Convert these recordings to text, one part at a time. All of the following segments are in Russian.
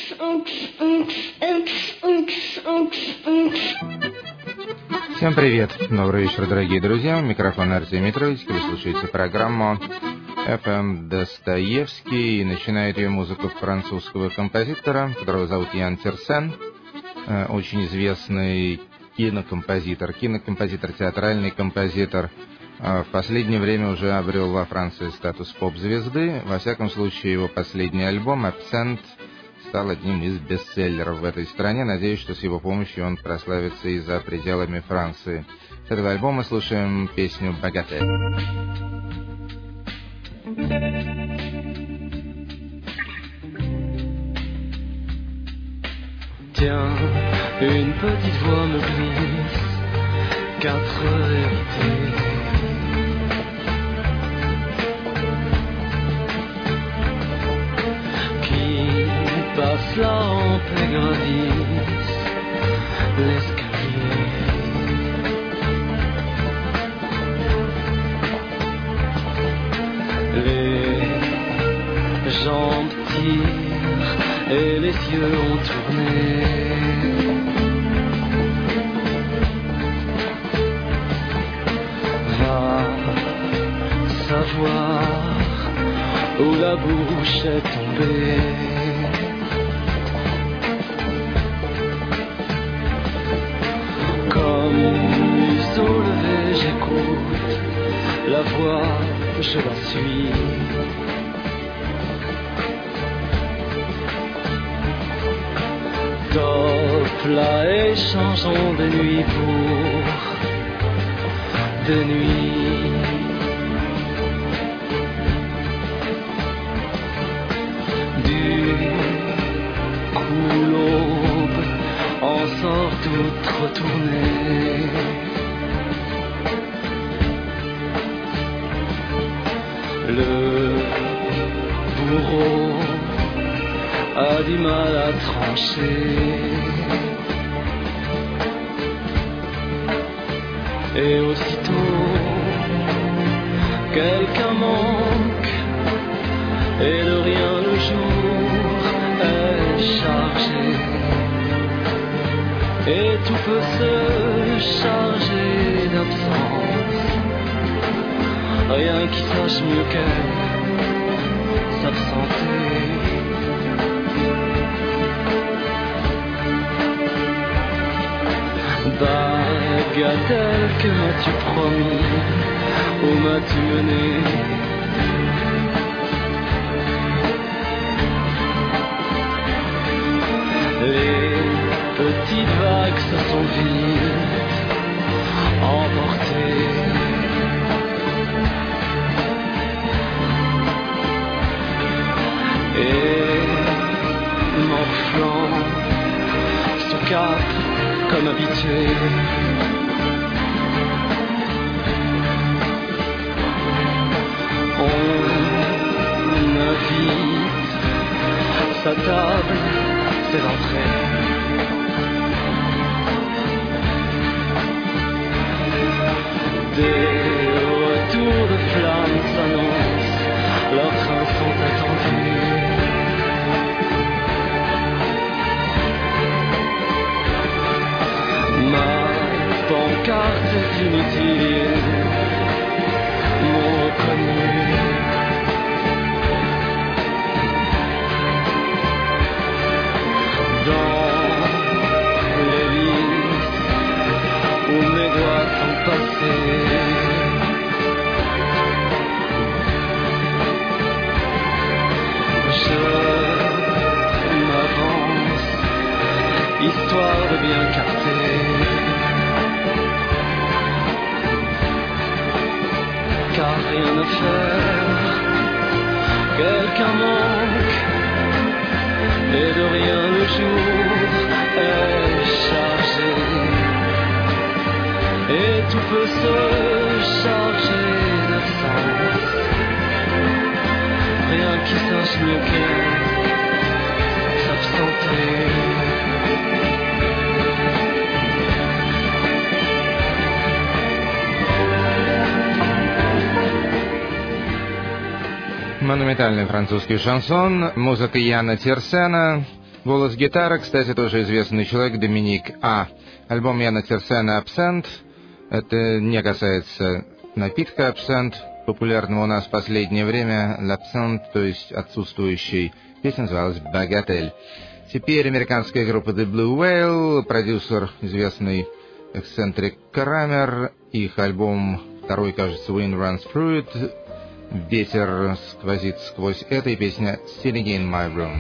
Всем привет! Добрый вечер, дорогие друзья. У микрофона Артемий Митрович. Вы слушаете программу FM Достоевский. И начинает ее музыку французского композитора, которого зовут Ян Тирсен. Очень известный кинокомпозитор, театральный композитор. В последнее время уже обрел во Франции статус поп-звезды. Во всяком случае, его последний альбом «Абсент» стал одним из бестселлеров в этой стране. Надеюсь, что с его помощью он прославится и за пределами Франции. С этого альбома слушаем песню «Багатель». Tiens, une petite voix me glisse 4 vérités. Passe la rampe et gravisse l'escalier. Les jambes tirent et les yeux ont tourné. Va savoir où la bouche est tombée. Museau levé, j'écoute la voix, je la suis. Top là et changeons des nuits pour des nuits. Du coup l'aube en sort toute retournée. Le bourreau a du mal à trancher. Et aussitôt, quelqu'un manque. Et de rien le jour est chargé. Et tout peut se charger d'absence. Rien qui sache mieux qu'elle s'absenter. Bagatelle, que m'as-tu promis? Où m'as-tu mené? Les petites vagues se sont vite emportées. Et m'enflant sous cap comme habitué. On invite sa table, ses entrées. Des retours de flammes s'annoncent, leurs trains sont attendus. Ma pancarte est inutile, m'ont reconnu. Dans les listes où mes doigts sont passés, je m'avance, histoire de bien capter. Car rien à faire, quelqu'un manque, et de rien le jour est chargé. Et tout peut se charger d'absence. Rien qui sache mieux qu'elle s'absenter. Монументальный французский шансон, музыка Яна Тирсена. Голос гитара, кстати, тоже известный человек, Доминик А. Альбом Яна Терсена «Абсент». Это не касается напитка «Абсент», популярного у нас в последнее время, «L'Absent», то есть отсутствующий. Песня называлась «Багатель». Теперь американская группа The Blue Whale, продюсер известный эксцентрик Крамер, их альбом второй, кажется, Wind Runs Through It, ветер сквозит сквозь это, и песня Sitting in My Room.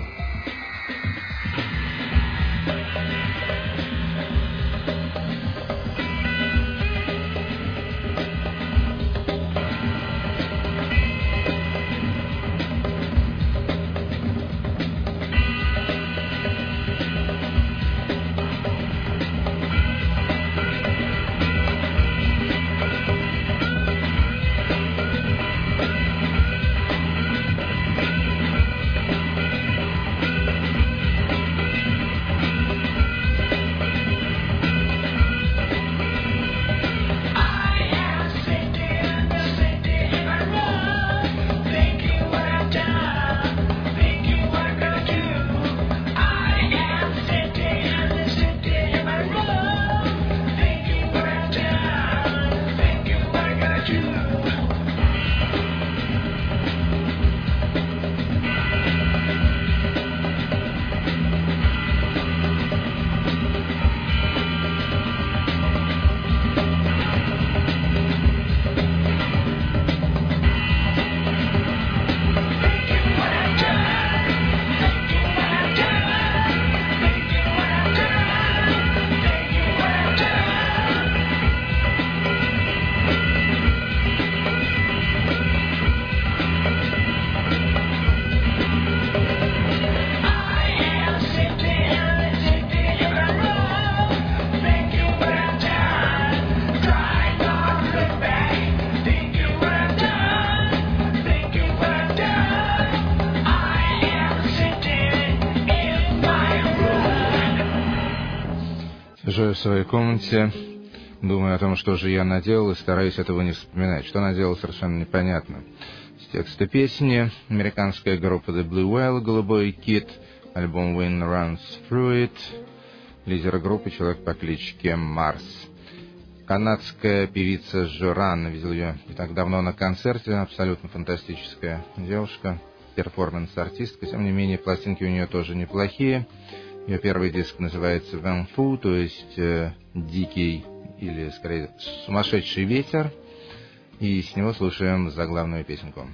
Лежу в своей комнате, думаю о том, что же я наделал, и стараюсь этого не вспоминать. Что наделал, совершенно непонятно. С текста песни американская группа The Blue Whale, «Голубой кит», альбом Wind Runs Through It, лидер группы человек по кличке Марс. Канадская певица Жоран, видел ее не так давно на концерте, абсолютно фантастическая девушка, перформанс-артистка, тем не менее пластинки у нее тоже неплохие. Ее первый диск называется «Vent Fou», то есть «Дикий» или, скорее, «Сумасшедший ветер». И с него слушаем заглавную песенку.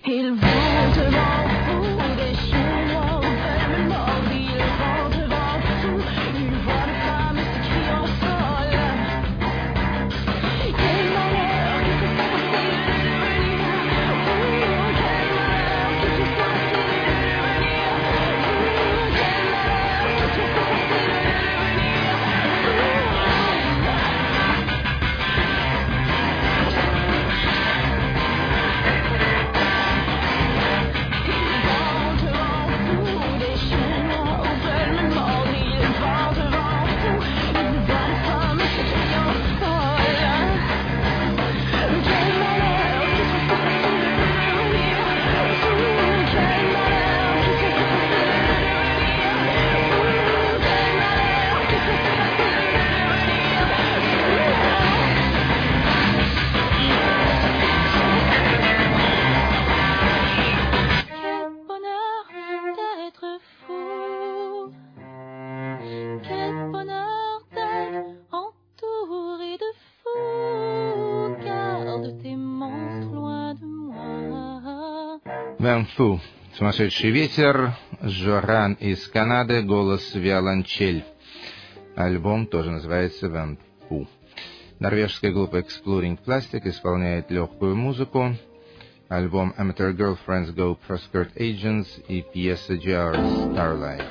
«Vent Fou», «Сумасшедший ветер», Жоран из Канады, голос виолончель. Альбом тоже называется «Vent Fou». Норвежская группа Exploring Plastic исполняет легкую музыку. Альбом Amateur Girlfriends Go Proscribed Agents и пьеса Jars Starlight.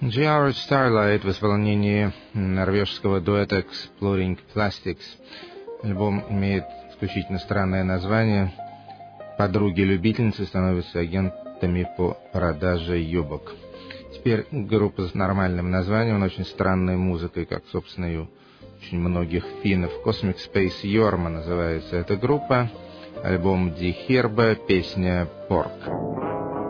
GR Starlight в исполнении норвежского дуэта Exploding Plastics. Альбом имеет исключительно странное название. Подруги-любительницы становятся агентами по продаже юбок. Теперь группа с нормальным названием, но очень странной музыкой, как, собственно, и у очень многих финнов. Cosmic Space Jorma называется эта группа. Альбом Die Herbe, песня Pork.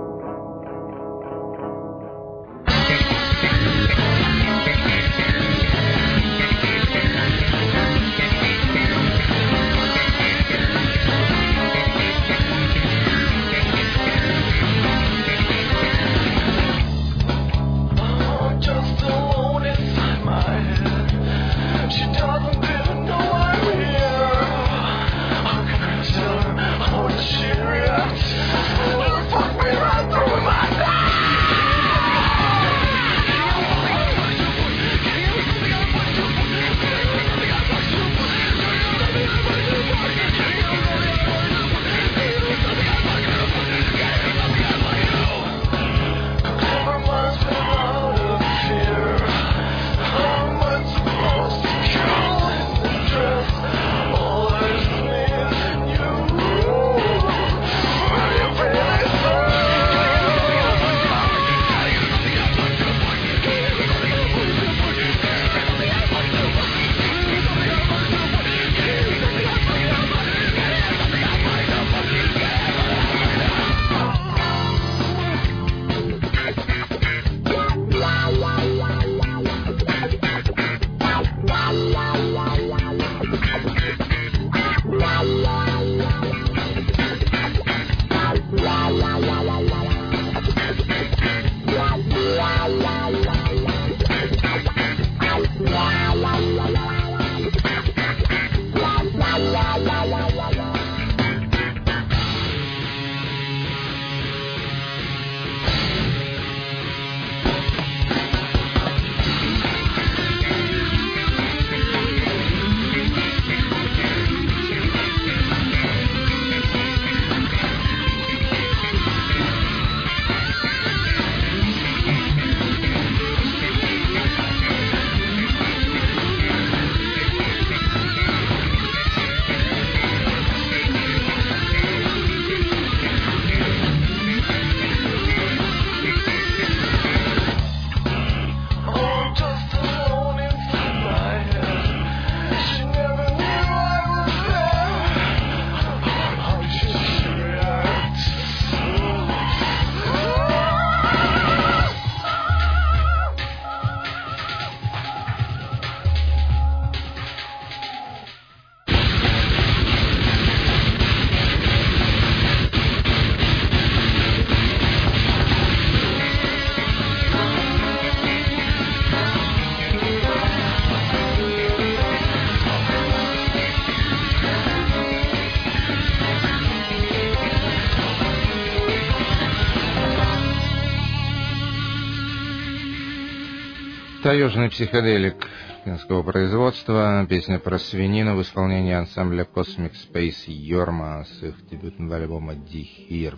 Таежный психоделик финского производства, песня про свинину в исполнении ансамбля Cosmic Space Jorma с их дебютного альбома Die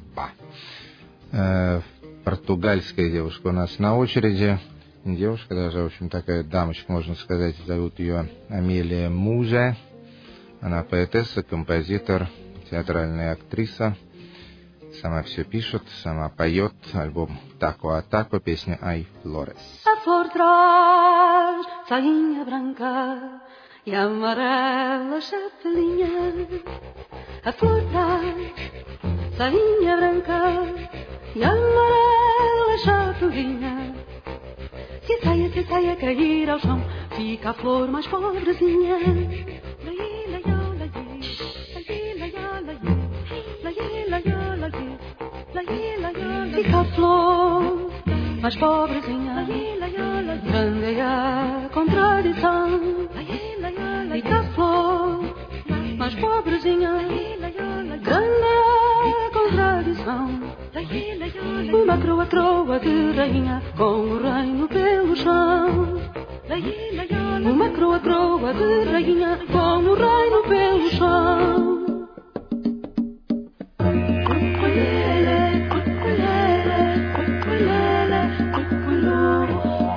Herbe. Португальская девушка у нас на очереди. Девушка даже, в общем, такая дамочка, можно сказать, зовут ее Амелия Мужа. Она поэтесса, композитор, театральная актриса. Сама все пишет, сама поет. Альбом Taco a Taco, песня Ai Flores. A flor traz sainha branca e amarela chapelinha. A flor traz sainha branca e amarela chapelinha. Se a saia cair ao chão, fica a flor mais pobrezinha. Fica a flor mais pobrezinha, grande é a contradição. Fica a flor mais pobrezinha, grande é a contradição. Uma croa de rainha com o reino pelo chão. Uma croa de rainha com o reino pelo chão.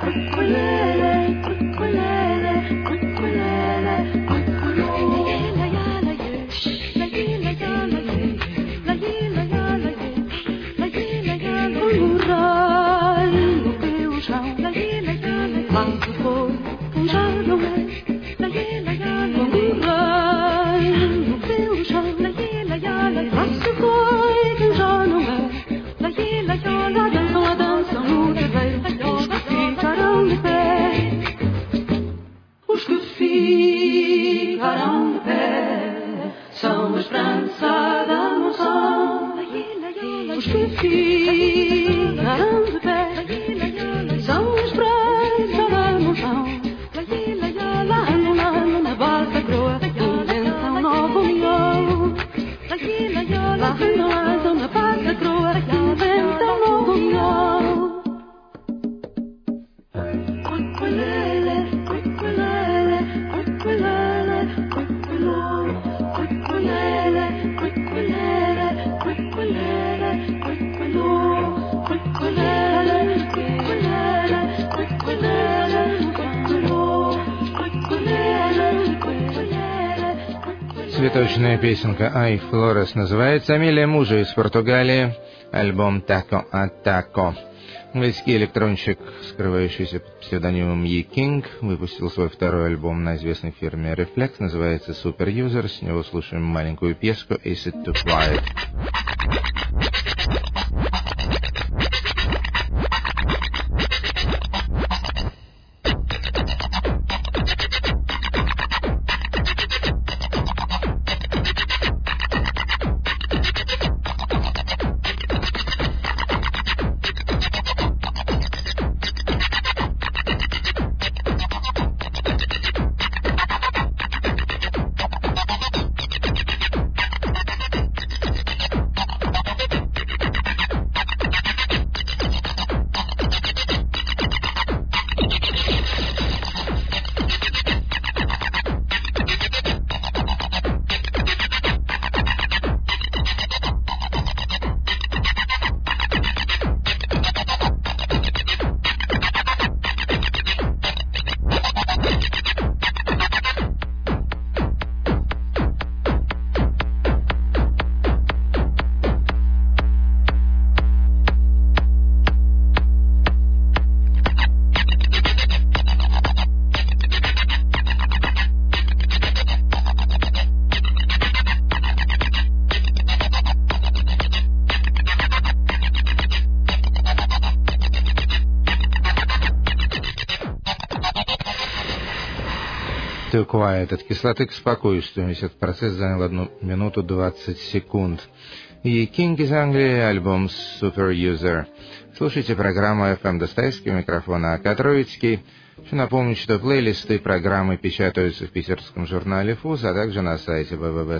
Цветочная песенка «Ай, Флорес» называется. Амелия Мужа из Португалии. Альбом «Тако а Тако». Английский электронщик, скрывающийся под псевдонимом Ye King, выпустил свой второй альбом на известной фирме Reflex. Называется «Super User». С него слушаем маленькую песку «Is It Too Quiet». Too Quiet. От кислоты к спокойствию. Весь этот процесс занял 1 минуту 20 секунд. И King из Англии, альбом Super User. Слушайте программу FM Достоевский, у микрофона Катровицкий. Хочу напомнить, что плейлисты программы печатаются в питерском журнале ФУЗ, а также на сайте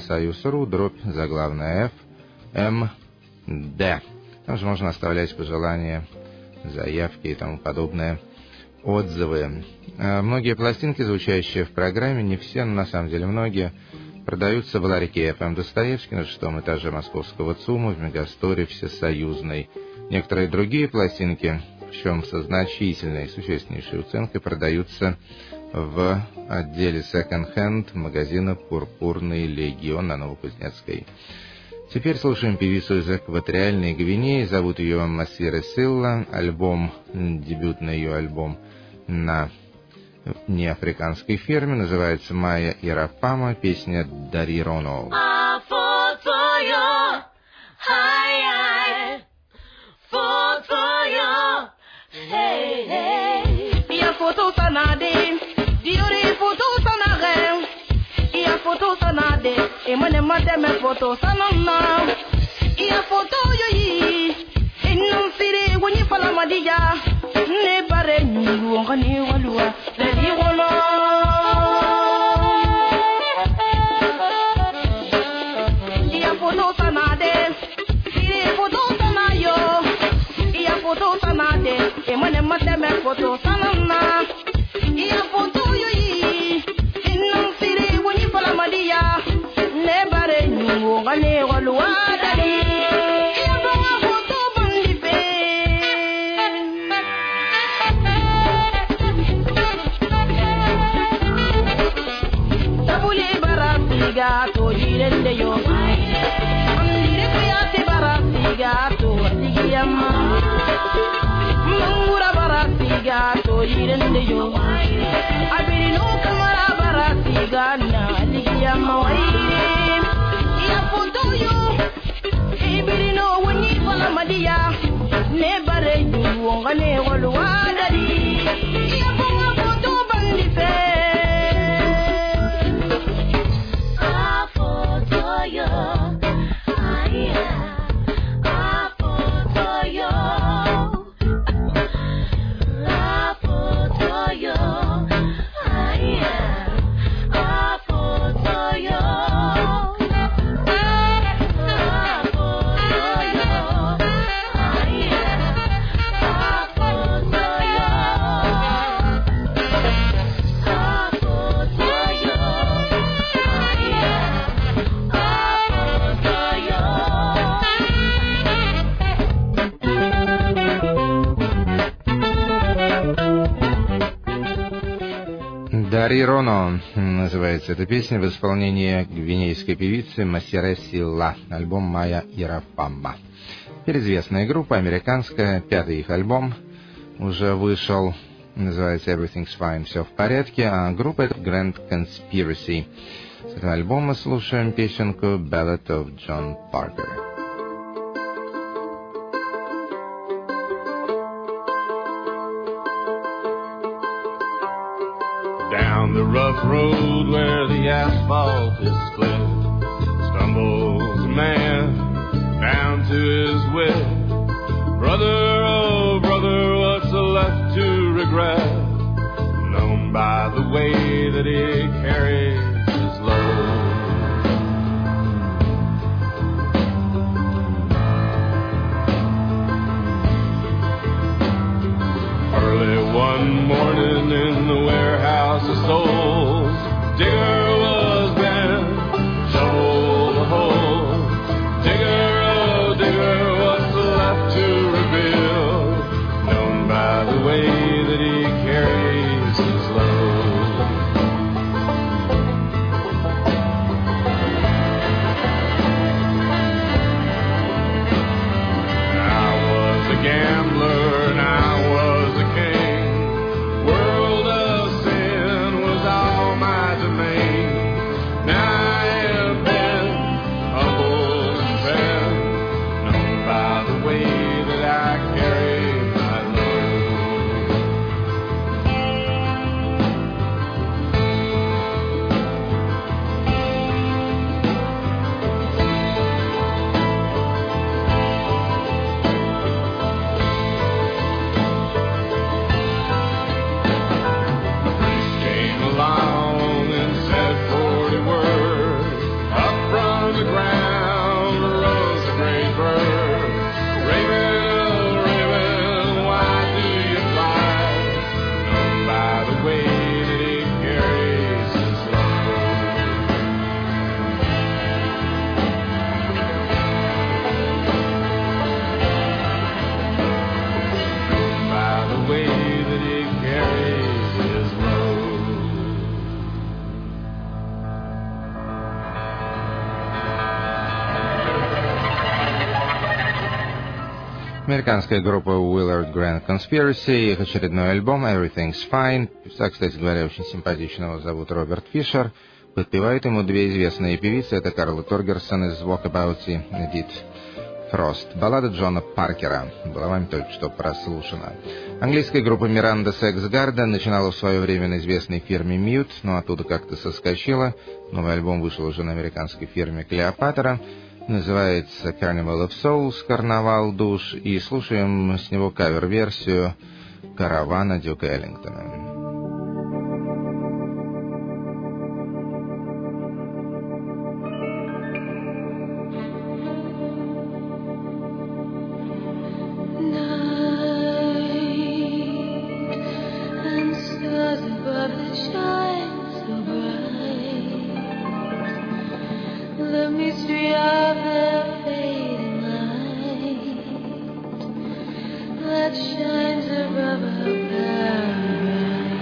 www.soyuz.ru/FMD. Там же можно оставлять пожелания, заявки и тому подобное, отзывы. Многие пластинки, звучащие в программе, не все, но на самом деле многие, продаются в ларьке FM Достоевский на 6-м этаже московского ЦУМа в Мегасторе Всесоюзной. Некоторые другие пластинки, причем со значительной, существеннейшей уценкой, продаются в отделе Second Hand магазина «Пурпурный легион» на Новокузнецкой. Теперь слушаем певицу из Экваториальной Гвинеи. Зовут ее Масира Силла. Дебютный ее альбом на неафриканской ферме называется «Майя Ирапама», песня «Дари Роно». Ne bare ni wongani walwa le di wono ia foto sanade sire foto sanayo ia foto sanade e mane mate me foto sanana ia foto yo yi inum sire woni fala madia ne bare ni wongani walwa dali ia foto bandi pe barasiga to yirende yo amire kuyate barasiga to aligiyama mangura barasiga to yirende yo abirino kamara barasiga na aligiyama waire ya foto yo ibirino woni wala madia ne bare yu ngane walwadari ya bonga foto bandife Дари Роно называется эта песня в исполнении гвинейской певицы Масире Силла, альбом «Майя Ирапамба». Переизвестная группа, американская, пятый их альбом уже вышел, называется «Everything's Fine», все в порядке, а группа это Grand Conspiracy. С этого альбома мы слушаем песенку «Ballad of John Parker». Down the rough road where the asphalt is split, stumbles a man down to his wit. Brother, oh brother, what's left to regret? Known by the way that he carries his load. Early one morning in the warehouse of souls, digger was bent, shovel the hole. Digger, oh digger, what's left to reveal? Known by the way that he carries his load. I was a gambler and I was a king. World of sin was all my domain. Now I have been humbled and fed, known by the way that I carry my load. Priest came along and said 40 words. Up from the ground arose a great bird. Raven, oh raven, why do you fly? Known by the way that he carries his load. Known by the way that he carries his load. Американская группа Willard Grand Conspiracy, их очередной альбом «Everything's Fine». Певца, кстати говоря, очень симпатичного, зовут Роберт Фишер. Подпевают ему две известные певицы, это Карла Торгерсон из Walkabout и Эдит Фрост. Баллада Джона Паркера была вами только что прослушана. Английская группа Miranda Sex Garden начинала в свое время на известной фирме Mute, но оттуда как-то соскочила. Новый альбом вышел уже на американской фирме Клеопатра. Называется Carnival of Souls, карнавал душ, и слушаем с него кавер-версию «Каравана» Дюка Эллингтона. The mystery of the fading light that shines above our paradise.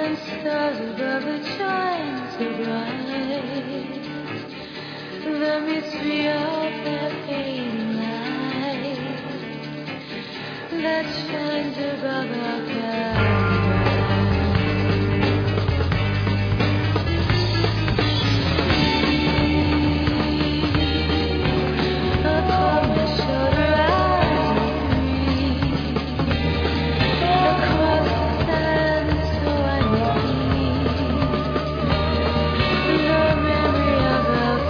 when stars above it shine so bright. The mystery of that fading light that shines above our paradise. Upon my shoulder as we breathe, across the sand so unseen, the memory of our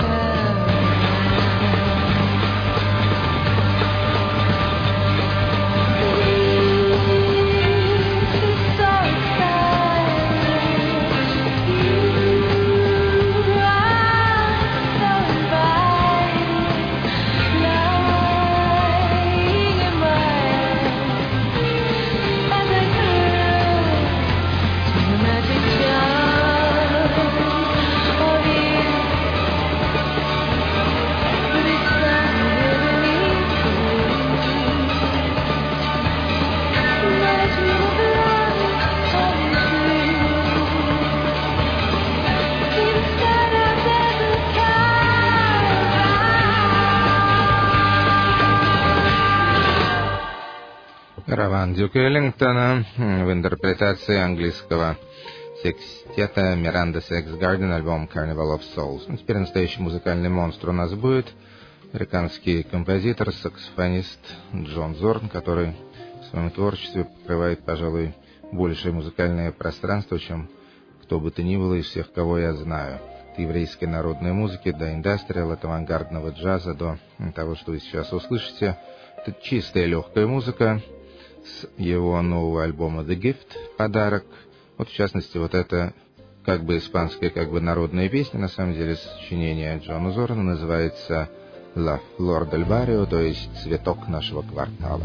Караван Дюка Эллингтона в интерпретации английского секстета Miranda Sex Garden, альбом Carnival of Souls. Ну, теперь настоящий музыкальный монстр у нас будет. Американский композитор, саксофонист Джон Зорн, который в своем творчестве покрывает, пожалуй, большее музыкальное пространство, чем кто бы то ни было из всех, кого я знаю. От еврейской народной музыки до индастриал, от авангардного джаза до того, что вы сейчас услышите. Это чистая легкая музыка с его нового альбома The Gift, подарок. Вот, в частности, вот это как бы испанская, как бы народная песня, на самом деле, сочинение Джона Зорна, называется «La Flor del Barrio», то есть «Цветок нашего квартала».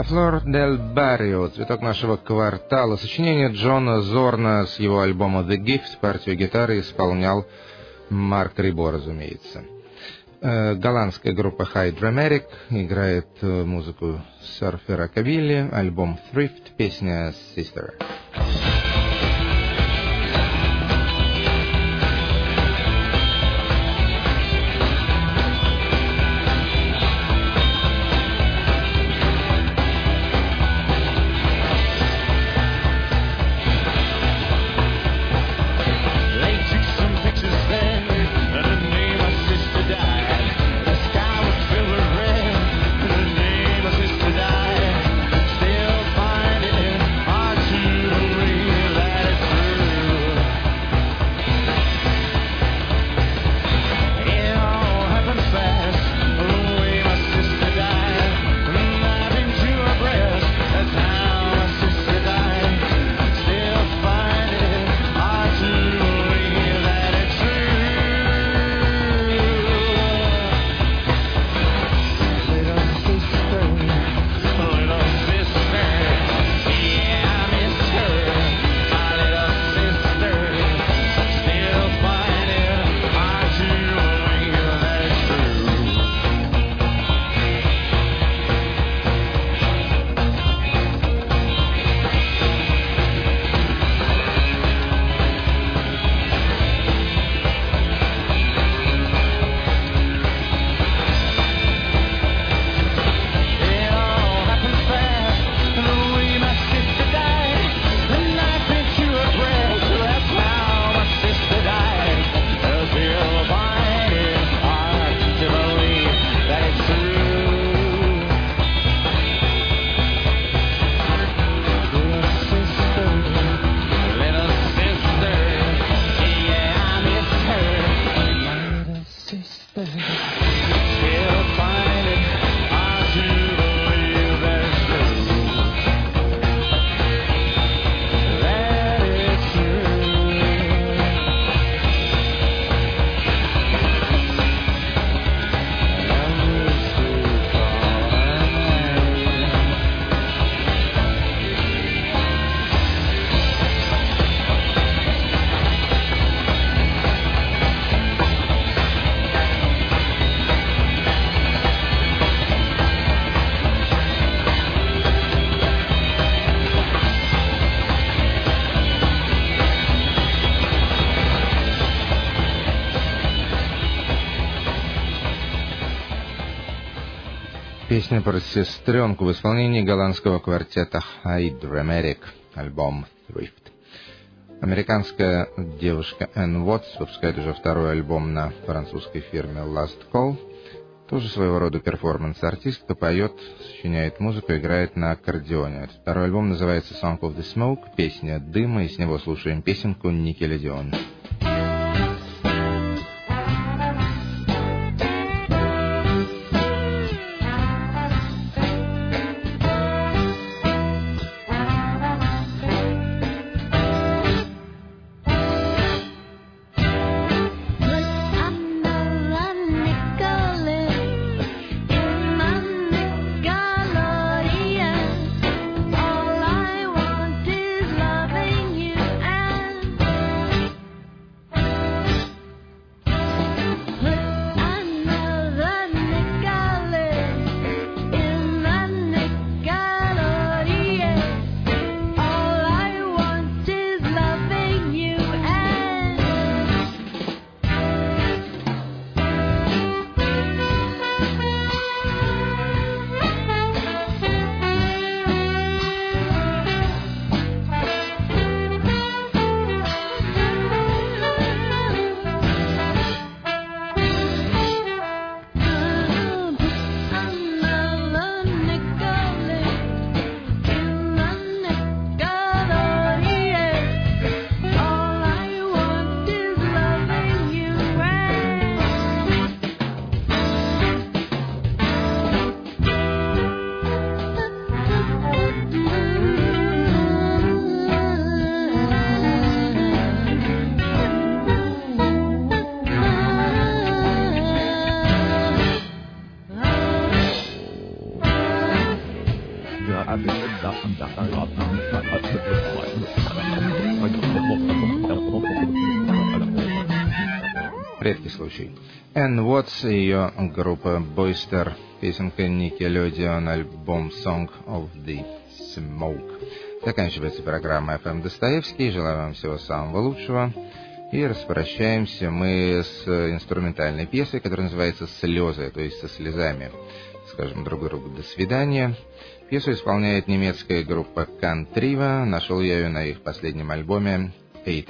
Flor del Barrio, цветок нашего квартала. Сочинение Джона Зорна с его альбома The Gift. Партию гитары исполнял Марк Рибо, разумеется. Голландская группа Hydrameric играет музыку серфера Кабилли, альбом Thrift, песня Sister. Песня про сестренку в исполнении голландского квартета Hydrameric, альбом Thrift. Американская девушка Энн Уотс выпускает уже второй альбом на французской фирме Last Call. Тоже своего рода перформанс-артистка, поет, сочиняет музыку, играет на аккордеоне. Этот второй альбом называется Song of the Smoke, песня дыма, и с него слушаем песенку Никелодеон. редкий случай. Энн Уотс и ее группа Бойстер, песенка Nickelodeon, альбом Song of the Smoke. Заканчивается программа FM Достоевский. Желаю вам всего самого лучшего. И распрощаемся мы с инструментальной пьесой, которая называется «Слезы», то есть со слезами. Скажем друг другу «до свидания». Пьесу исполняет немецкая группа Кантрива. Нашел я ее на их последнем альбоме «Eight».